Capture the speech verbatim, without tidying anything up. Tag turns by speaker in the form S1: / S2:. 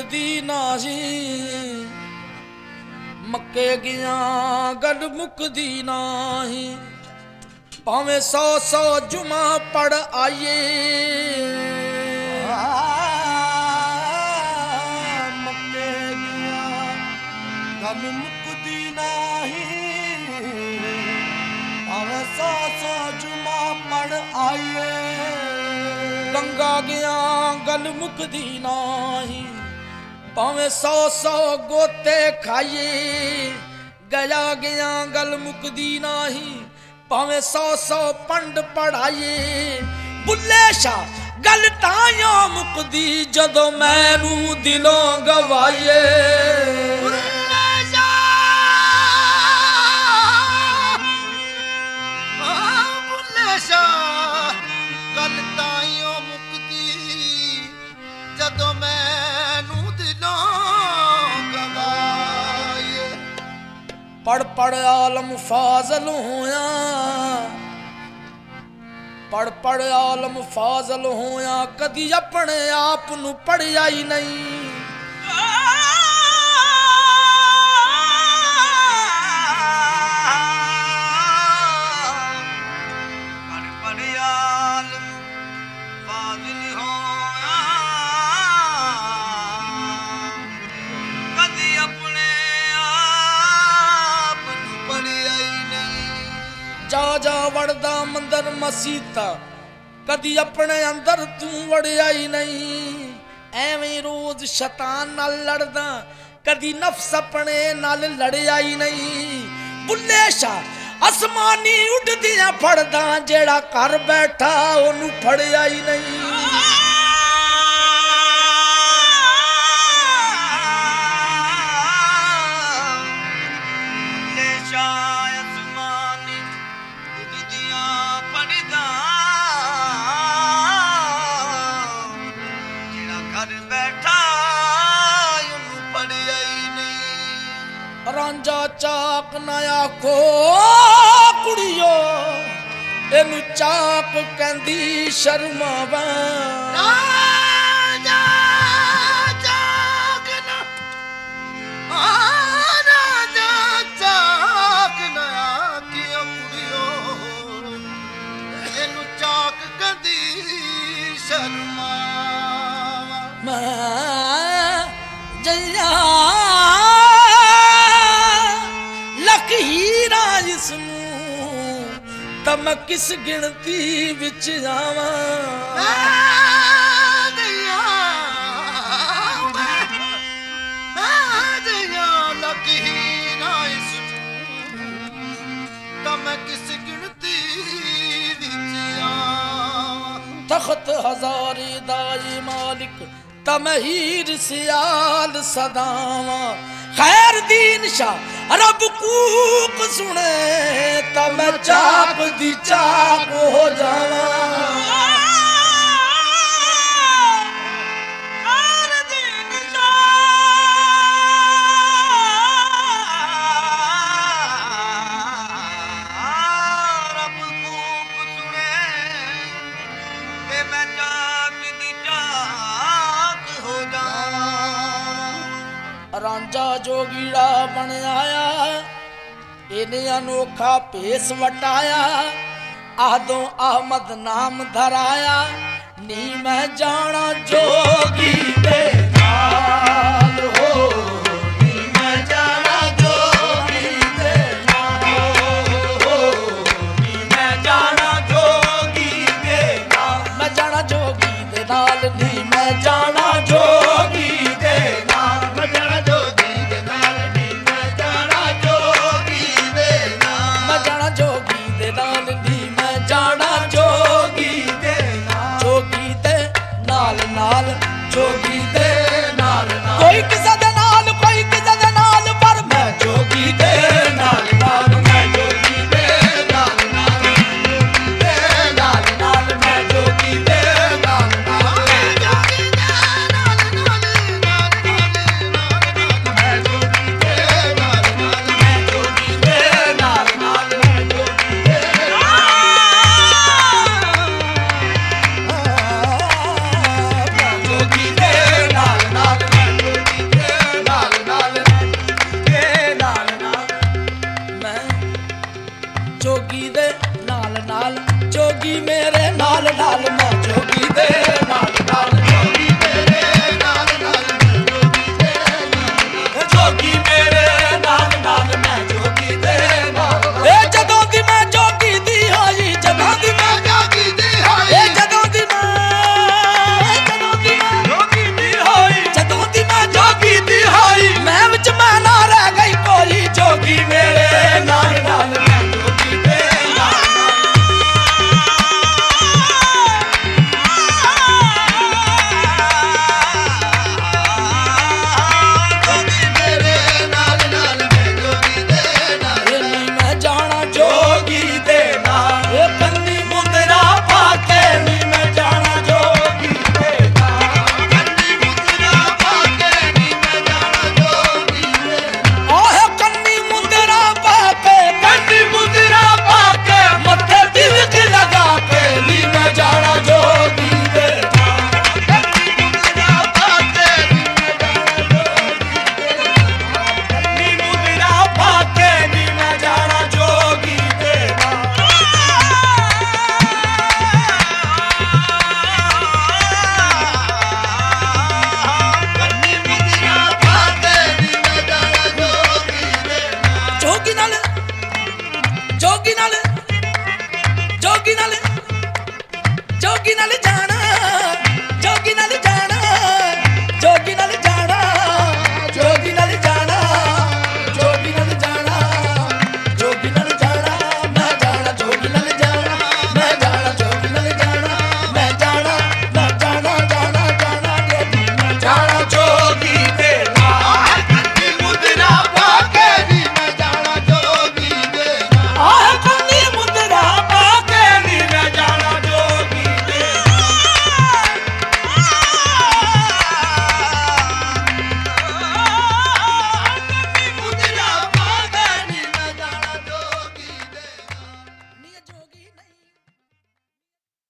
S1: मुकदी नाही मक्के गया गल मुकदी नाही भावे सौ सौ जुमा पढ़ आइए
S2: मक्के गया गल मुकदी नाही भावे सौ सौ जुमा पढ़ आइए
S1: गंगा गया गल मुकदी नाही भावे सौ सौ गोते खाइए गया गया गल मुकदी नाही भावे सौ सौ पंड पढ़ाइए बुल्ले शाह गल तां मुकदी जदों मैनू दिलों गवाइए पढ़ पढ़ आलम फाजल होया पढ़ पढ़ आलम फाजल होया कदी अपने आप नू पढ़िया ही नहीं जा जा वड़दा मंदर मसीता कदी अपने अंदर तू वड़िया ही नहीं एवें रोज शैतान नाल लड़दा कदी नफ्स अपने नाल लड़िया ही नहीं बुल्ले शाह आसमानी उड़दियां फड़दा जेड़ा घर बैठा ओनू फड़िया ही नहीं रांझा चाक नया को कुड़ियो एनू चाक कहंदी शर्मावा
S2: रांझा चाक ना रांझा चाक नया कियो कुड़ियो एनू चाक कहंदी शर्मावा
S1: मैं जया हीरा जिसनू तां मैं किस गिणती विच जावां
S2: लक हीरा इसनू तां मैं किस गिणती विच जावां
S1: तख्त हजारे दाई मालिक तां मैं हीर सियाल सदावां खैर दीन शाह रब कूक सुने ता मैं चाक दी चाक हो जावां रांझा जोगीड़ा बन आया इन्हें अनोखा पेश वटाया आदों अहमद नाम धराया नी मैं जाना जोगी दे नाल हो नी मैं जाना जोगी दे नाल हो नी मैं जाना जोगी दे नाल मैं जाना जोगी दे नाल नी मैं जाना जोगी दे नाल मैं जाना जोगी दे जोगी मेरे नाल नाल मैं जोगी दे नाल नाल
S2: जोगी मेरे नाल नाल मैं जोगी दे नाल
S1: जोगी मेरे नाल नाल मैं जोगी दे नाल ए जदों दी मैं जोगी दी होई जदों दी मैं
S2: जोगी दी
S1: ए
S2: होई
S1: जदों दी मैं जदों दी मैं जोगी दी होई जदों दी मैं जोगी दी होई मैं विच मैं ना रह गई कोई जोगी मेरे नाल नाल मैं जोगी दे नाल
S2: जोगी मेरे नाल नाल मैं जोगी दे नाल
S1: नी मैं जाना जोगी दे नाल ए कंनी मुंदरा पाके नी मैं जाना जोगी दे नाल
S2: कंनी मुंदरा पाके नी मैं जाना जोगी दे
S1: ओहे कंनी मुंदरा पाके कंनी मुंदरा पाके मत्थे तिलक लगा के नी मैं जाना जोगी दे नाल
S2: कंनी मुंदरा पाके नी मैं जाना जोगी
S1: नी मुंदरा पाके नी मैं जाना जोगी दे
S2: कंनी मुंदरा पाके नी मैं जाना जोगी दे
S1: जोगी नाल जोगी नाल जोगी नाल जोगी नाल जाना जोगी नाल